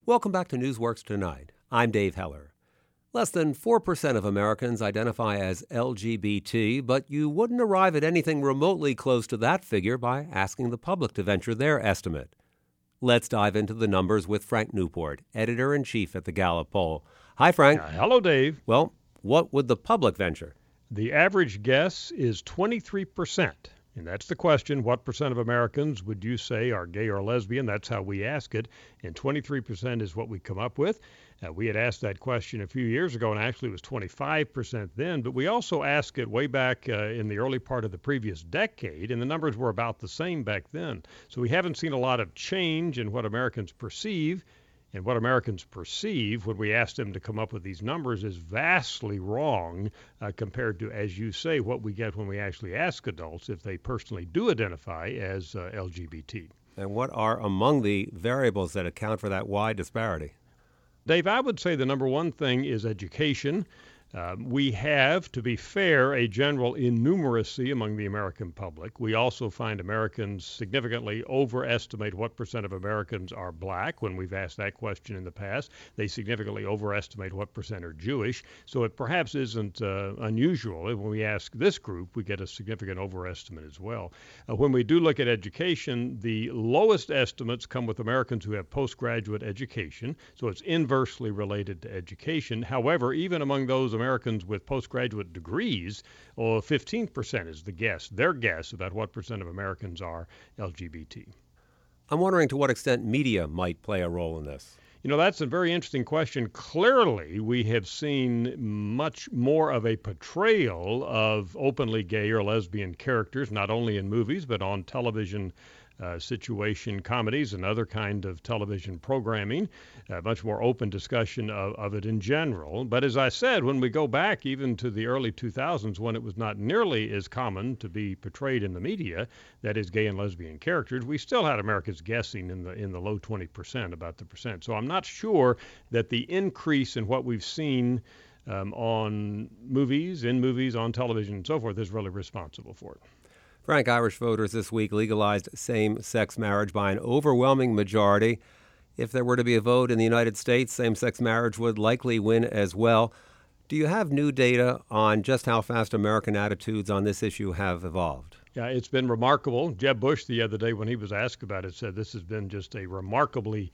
Welcome back to Newsworks Tonight. I'm Dave Heller. Less than 4% of Americans identify as LGBT, but you wouldn't arrive at anything remotely close to that figure by asking the public to venture their estimate. Let's dive into the numbers with Frank Newport, editor-in-chief at the Gallup poll. Hi, Frank. Hello, Dave. Well, what would the public venture? The average guess is 23%. And that's the question. What percent of Americans would you say are gay or lesbian? That's how we ask it. And 23% is what we come up with. We had asked that question a few years ago, and actually it was 25% then. But we also asked it way back in the early part of the previous decade, and the numbers were about the same back then. So we haven't seen a lot of change in what Americans perceive. And what Americans perceive when we ask them to come up with these numbers is vastly wrong compared to, as you say, what we get when we actually ask adults if they personally do identify as LGBT. And what are among the variables that account for that wide disparity? Dave, I would say the number one thing is education. We have, to be fair, a general innumeracy among the American public. We also find Americans significantly overestimate what percent of Americans are black. When we've asked that question in the past, they significantly overestimate what percent are Jewish. So it perhaps isn't unusual. When we ask this group, we get a significant overestimate as well. When we do look at education, the lowest estimates come with Americans who have postgraduate education. So it's inversely related to education. However, even among those Americans with postgraduate degrees, 15% is the guess, their guess about what percent of Americans are LGBT. I'm wondering to what extent media might play a role in this. You know, that's a very interesting question. Clearly, we have seen much more of a portrayal of openly gay or lesbian characters, not only in movies, but on television situation comedies and other kind of television programming, much more open discussion of it in general. But as I said, when we go back even to the early 2000s, when it was not nearly as common to be portrayed in the media, that is gay and lesbian characters, we still had Americans guessing in the low 20% about the percent. So I'm not sure that the increase in what we've seen on movies, in movies, on television, and so forth is really responsible for it. Frank, Irish voters this week legalized same-sex marriage by an overwhelming majority. If there were to be a vote in the United States, same-sex marriage would likely win as well. Do you have new data on just how fast American attitudes on this issue have evolved? Yeah, it's been remarkable. Jeb Bush the other day when he was asked about it said this has been just a remarkably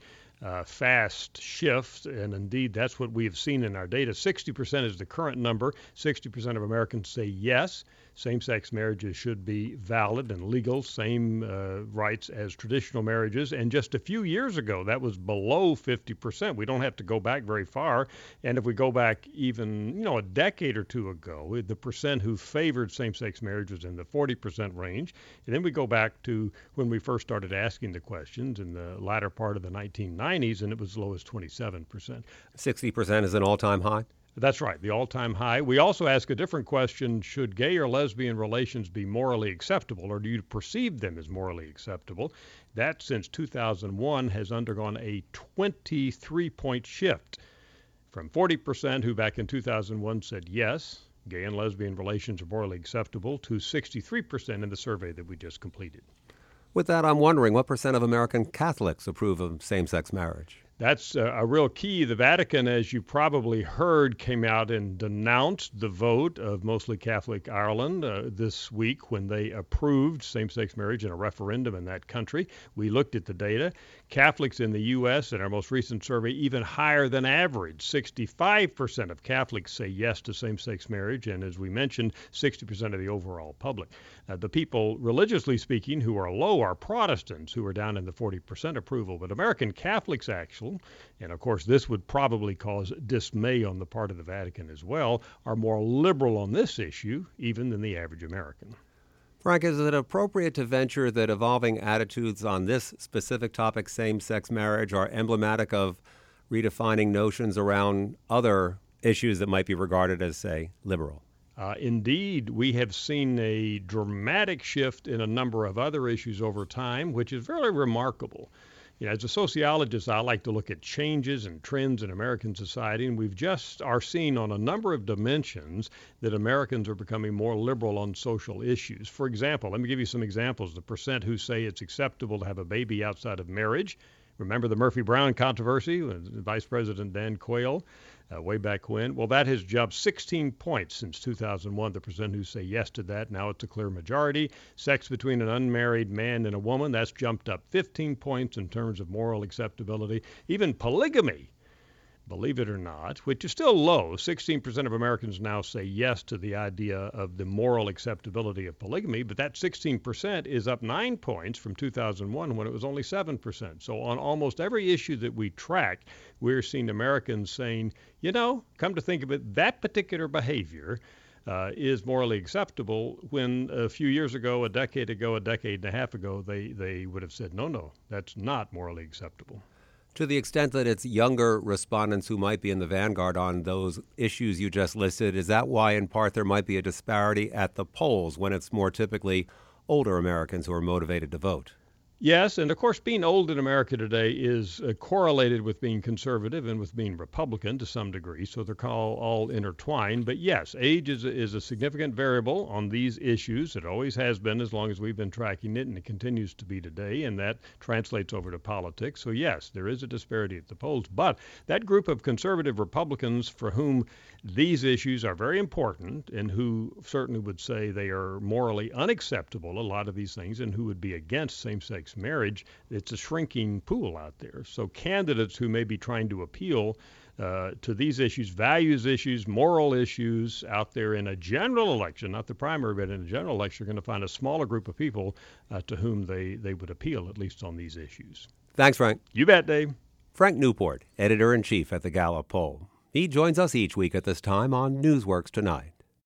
fast shift, and indeed that's what we have seen in our data. 60% is the current number. 60% of Americans say yes, same-sex marriages should be valid and legal, same rights as traditional marriages. And just a few years ago, that was below 50%. We don't have to go back very far. And if we go back even, a decade or two ago, the percent who favored same-sex marriage was in the 40% range. And then we go back to when we first started asking the questions in the latter part of the 1990s, and it was as low as 27%. 60% is an all-time high? That's right, the all-time high. We also ask a different question: should gay or lesbian relations be morally acceptable, or do you perceive them as morally acceptable? That, since 2001, has undergone a 23-point shift from 40% who back in 2001 said yes, gay and lesbian relations are morally acceptable, to 63% in the survey that we just completed. With that, I'm wondering what percent of American Catholics approve of same-sex marriage? That's a real key. The Vatican, as you probably heard, came out and denounced the vote of mostly Catholic Ireland this week when they approved same-sex marriage in a referendum in that country. We looked at the data. Catholics in the U.S. in our most recent survey, even higher than average. 65% of Catholics say yes to same-sex marriage, and as we mentioned, 60% of the overall public. The people, religiously speaking, who are low are Protestants, who are down in the 40% approval. But American Catholics, actually, and of course this would probably cause dismay on the part of the Vatican as well, are more liberal on this issue even than the average American. Frank, is it appropriate to venture that evolving attitudes on this specific topic, same-sex marriage, are emblematic of redefining notions around other issues that might be regarded as, say, liberal? Indeed, we have seen a dramatic shift in a number of other issues over time, which is very remarkable. As a sociologist, I like to look at changes and trends in American society, and we've just are seeing on a number of dimensions that Americans are becoming more liberal on social issues. For example, let me give you some examples. The percent who say it's acceptable to have a baby outside of marriage Remember the Murphy Brown controversy with Vice President Dan Quayle way back when? Well, that has jumped 16 points since 2001. The percent who say yes to that, now it's a clear majority. Sex between an unmarried man and a woman, that's jumped up 15 points in terms of moral acceptability. Even polygamy, believe it or not, which is still low. 16% of Americans now say yes to the idea of the moral acceptability of polygamy, but that 16% is up 9 points from 2001 when it was only 7%. So on almost every issue that we track, we're seeing Americans saying, come to think of it, that particular behavior is morally acceptable, when a few years ago, a decade and a half ago, they would have said, no, that's not morally acceptable. To the extent that it's younger respondents who might be in the vanguard on those issues you just listed, is that why, in part, there might be a disparity at the polls when it's more typically older Americans who are motivated to vote? Yes, and of course being old in America today is correlated with being conservative and with being Republican to some degree, so they're all intertwined. But yes, age is a significant variable on these issues. It always has been as long as we've been tracking it, and it continues to be today, and that translates over to politics. So yes, there is a disparity at the polls, but that group of conservative Republicans for whom these issues are very important and who certainly would say they are morally unacceptable, a lot of these things, and who would be against same-sex marriage, it's a shrinking pool out there. So candidates who may be trying to appeal to these issues, values issues, moral issues out there in a general election, not the primary, but in a general election, are going to find a smaller group of people to whom they would appeal, at least on these issues. Thanks, Frank. You bet, Dave. Frank Newport, editor-in-chief at the Gallup Poll. He joins us each week at this time on Newsworks Tonight.